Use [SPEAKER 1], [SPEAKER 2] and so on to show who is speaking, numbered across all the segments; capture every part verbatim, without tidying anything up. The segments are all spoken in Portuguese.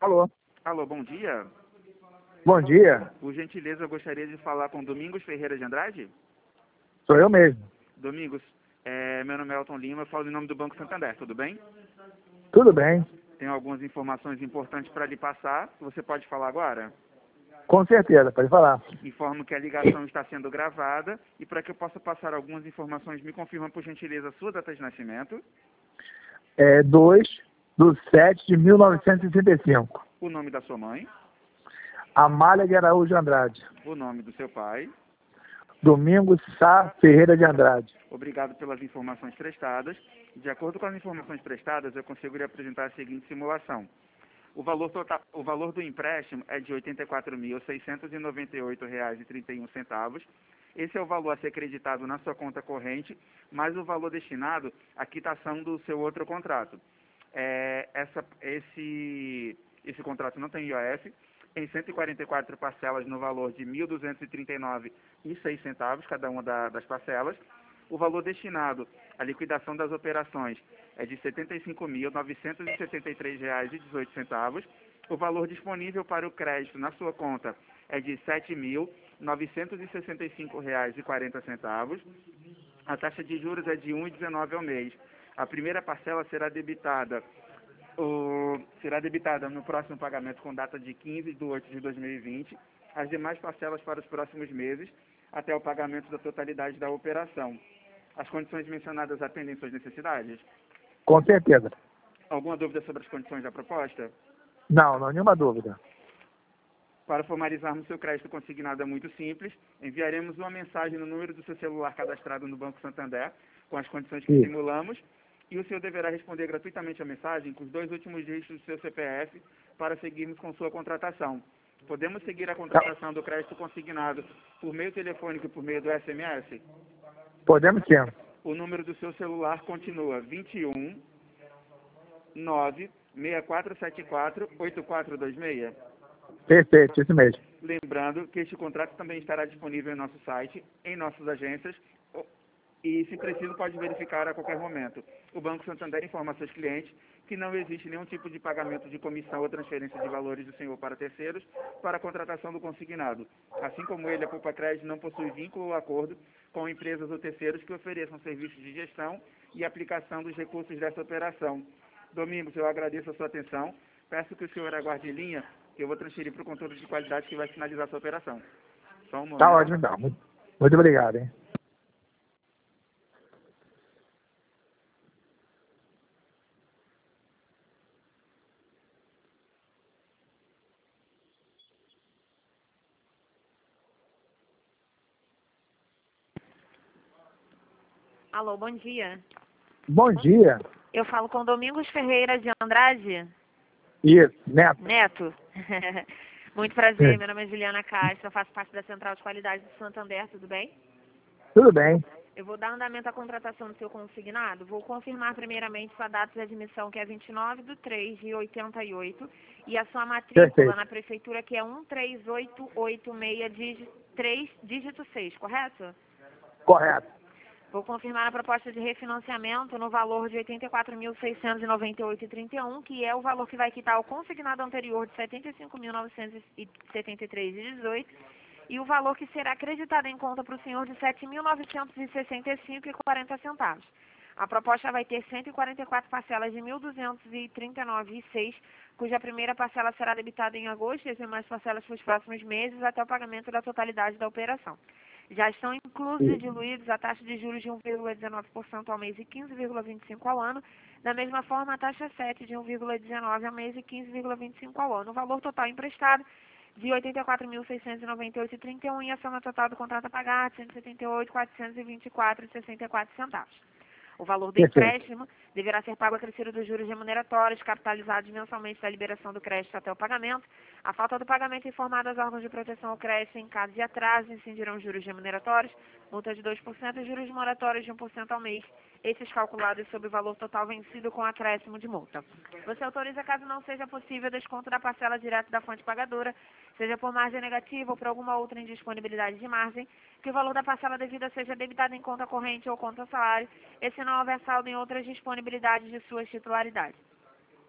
[SPEAKER 1] Alô?
[SPEAKER 2] Alô, bom dia.
[SPEAKER 1] Bom dia.
[SPEAKER 2] Por gentileza, eu gostaria de falar com Domingos Ferreira de Andrade.
[SPEAKER 1] Sou eu mesmo.
[SPEAKER 2] Domingos, é, meu nome é Elton Lima, eu falo em nome do Banco Santander, tudo bem?
[SPEAKER 1] Tudo bem.
[SPEAKER 2] Tenho algumas informações importantes para lhe passar. Você pode falar agora?
[SPEAKER 1] Com certeza, pode falar.
[SPEAKER 2] Informo que a ligação está sendo gravada e para que eu possa passar algumas informações, me confirma, por gentileza, a sua data de nascimento,
[SPEAKER 1] É dois de sete de mil novecentos e sessenta e cinco.
[SPEAKER 2] o nome da sua mãe,
[SPEAKER 1] Amália de Araújo Andrade.
[SPEAKER 2] o nome do seu pai.
[SPEAKER 1] Domingos Sá Ferreira de Andrade.
[SPEAKER 2] Obrigado pelas informações prestadas. De acordo com as informações prestadas, eu consigo lhe apresentar a seguinte simulação. O valor, total, o valor do empréstimo é de oitenta e quatro mil, seiscentos e noventa e oito reais e trinta e um centavos. Esse é o valor a ser creditado na sua conta corrente, mais o valor destinado à quitação do seu outro contrato. É, essa, esse, esse contrato não tem I O F, em cento e quarenta e quatro parcelas no valor de mil duzentos e trinta e nove reais e seis centavos, cada uma da, das parcelas. O valor destinado à liquidação das operações é de setenta e cinco mil, novecentos e setenta e três reais e dezoito centavos. O valor disponível para o crédito na sua conta é de sete mil, novecentos e sessenta e cinco reais e quarenta centavos. A taxa de juros é de um vírgula dezenove ao mês. A primeira parcela será debitada, o, será debitada no próximo pagamento com data de quinze de oito de dois mil e vinte. As demais parcelas para os próximos meses, até o pagamento da totalidade da operação. As condições mencionadas atendem suas necessidades?
[SPEAKER 1] Com certeza.
[SPEAKER 2] Alguma dúvida sobre as condições da proposta?
[SPEAKER 1] Não, não, nenhuma dúvida.
[SPEAKER 2] Para formalizarmos seu crédito consignado é muito simples. Enviaremos uma mensagem no número do seu celular cadastrado no Banco Santander, com as condições que
[SPEAKER 1] Sim.
[SPEAKER 2] simulamos, e o senhor deverá responder gratuitamente a mensagem com os dois últimos dígitos do seu C P F para seguirmos com sua contratação. Podemos seguir a contratação do crédito consignado por meio telefônico e por meio do S M S?
[SPEAKER 1] Podemos sim.
[SPEAKER 2] O número do seu celular continua vinte e um, nove, seis quatro sete quatro, oito quatro dois seis.
[SPEAKER 1] Perfeito, isso mesmo.
[SPEAKER 2] Lembrando que este contrato também estará disponível em nosso site, em nossas agências, e, se preciso, pode verificar a qualquer momento. O Banco Santander informa a seus clientes que não existe nenhum tipo de pagamento de comissão ou transferência de valores do senhor para terceiros para a contratação do consignado. Assim como ele, a Poupa Crédito não possui vínculo ou acordo com empresas ou terceiros que ofereçam serviços de gestão e aplicação dos recursos dessa operação. Domingos, eu agradeço a sua atenção. Peço que o senhor aguarde em linha, que eu vou transferir para o controle de qualidade que vai finalizar a sua operação. Só um momento.
[SPEAKER 1] Tá ótimo, então. Muito, muito obrigado, hein?
[SPEAKER 3] Alô, bom dia.
[SPEAKER 1] Bom dia.
[SPEAKER 3] Eu falo com Domingos Ferreira de Andrade.
[SPEAKER 1] Isso, Neto.
[SPEAKER 3] Neto. Muito prazer, meu nome é Juliana Castro, eu faço parte da Central de Qualidade do Santander, tudo bem?
[SPEAKER 1] Tudo bem.
[SPEAKER 3] Eu vou dar andamento à contratação do seu consignado. Vou confirmar primeiramente sua data de admissão, que é vinte e nove de três de oitenta e oito, e a sua matrícula
[SPEAKER 1] Perfeito.
[SPEAKER 3] na prefeitura, que é um três oito oito seis, dígito três, dígito seis, correto?
[SPEAKER 1] Correto.
[SPEAKER 3] Vou confirmar a proposta de refinanciamento no valor de oitenta e quatro mil, seiscentos e noventa e oito reais e trinta e um, que é o valor que vai quitar o consignado anterior de setenta e cinco mil, novecentos e setenta e três reais e dezoito centavos, e o valor que será acreditado em conta para o senhor de sete mil, novecentos e sessenta e cinco reais e quarenta centavos. A proposta vai ter cento e quarenta e quatro parcelas de mil duzentos e trinta e nove reais e seis centavos, cuja primeira parcela será debitada em agosto e as demais parcelas para os próximos meses até o pagamento da totalidade da operação. Já estão inclusos e diluídos a taxa de juros de um vírgula dezenove por cento ao mês e quinze vírgula vinte e cinco por cento ao ano. Da mesma forma, a taxa sete de um vírgula dezenove por cento ao mês e quinze vírgula vinte e cinco por cento ao ano. O valor total emprestado de oitenta e quatro mil, seiscentos e noventa e oito reais e trinta e um e a soma total do contrato a pagar de cento e setenta e oito mil, quatrocentos e vinte e quatro reais e sessenta e quatro centavos. O valor do
[SPEAKER 1] Perfeito.
[SPEAKER 3] empréstimo deverá ser pago acrescido dos juros remuneratórios, capitalizados mensalmente da liberação do crédito até o pagamento. A falta do pagamento é informada aos órgãos de proteção ao crédito. Em caso de atraso, incidirão juros remuneratórios, multa de dois por cento e juros moratórios de um por cento ao mês. Esses calculados sobre o valor total vencido com acréscimo de multa. Você autoriza, caso não seja possível, desconto da parcela direto da fonte pagadora, seja por margem negativa ou por alguma outra indisponibilidade de margem, que o valor da parcela devida seja debitado em conta corrente ou conta salário, e se não houver saldo em outras disponibilidades de suas titularidades.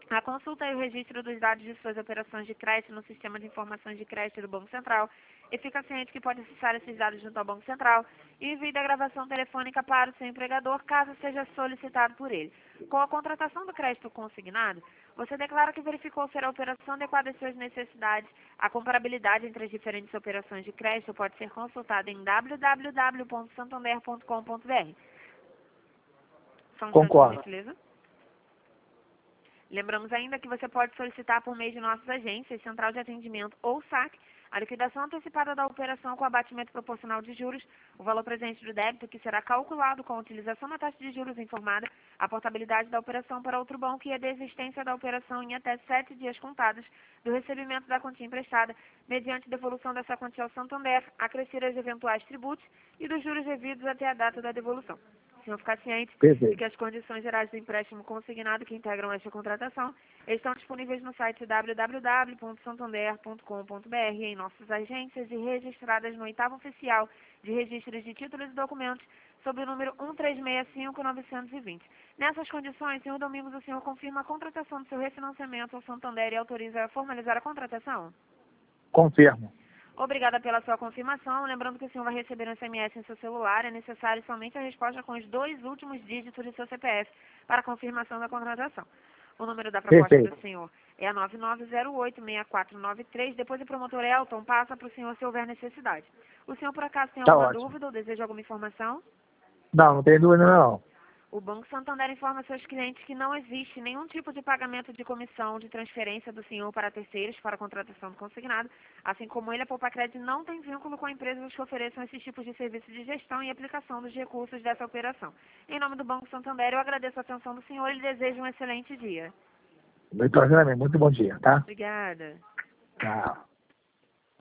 [SPEAKER 3] A consulta e o registro dos dados de suas operações de crédito no Sistema de Informações de Crédito do Banco Central e fica ciente que pode acessar esses dados junto ao Banco Central e envie a gravação telefônica para o seu empregador, caso seja solicitado por ele. Com a contratação do crédito consignado, você declara que verificou ser a operação adequada às suas necessidades. A comparabilidade entre as diferentes operações de crédito pode ser consultada em w w w ponto santander ponto com ponto b r. Só um
[SPEAKER 1] Concordo.
[SPEAKER 3] instante, gentileza. Lembramos ainda que você pode solicitar por meio de nossas agências, Central de Atendimento ou S A C, a liquidação antecipada da operação com abatimento proporcional de juros, o valor presente do débito que será calculado com a utilização da taxa de juros informada, a portabilidade da operação para outro banco e a desistência da operação em até sete dias contados do recebimento da quantia emprestada, mediante devolução dessa quantia ao Santander, acrescer os eventuais tributos e dos juros devidos até a data da devolução. O senhor ficar ciente de que as condições gerais do empréstimo consignado que integram esta contratação estão disponíveis no site w w w ponto santander ponto com ponto b r em nossas agências e registradas no oitavo oficial de registros de títulos e documentos sob o número um três seis cinco nove dois zero. Nessas condições, senhor Domingos, o senhor confirma a contratação do seu refinanciamento ao Santander e autoriza a formalizar a contratação?
[SPEAKER 1] Confirmo.
[SPEAKER 3] Obrigada pela sua confirmação. Lembrando que o senhor vai receber um S M S em seu celular. É necessário somente a resposta com os dois últimos dígitos de seu C P F para a confirmação da contratação. O número da proposta
[SPEAKER 1] Perfeito.
[SPEAKER 3] do senhor é a nove nove zero oito, seis quatro nove três. Depois o promotor Elton passa para o senhor se houver necessidade. O senhor, por acaso, tem
[SPEAKER 1] Tá
[SPEAKER 3] alguma
[SPEAKER 1] ótimo.
[SPEAKER 3] dúvida ou deseja alguma informação?
[SPEAKER 1] Não, não tem dúvida não.
[SPEAKER 3] O Banco Santander informa seus clientes que não existe nenhum tipo de pagamento de comissão de transferência do senhor para terceiros para a contratação do consignado, assim como ele, a Poupacred, não tem vínculo com empresas que ofereçam esses tipos de serviço de gestão e aplicação dos recursos dessa operação. Em nome do Banco Santander, eu agradeço a atenção do senhor e lhe desejo um excelente dia.
[SPEAKER 1] Muito, muito bom dia, tá?
[SPEAKER 3] Obrigada.
[SPEAKER 1] Tchau.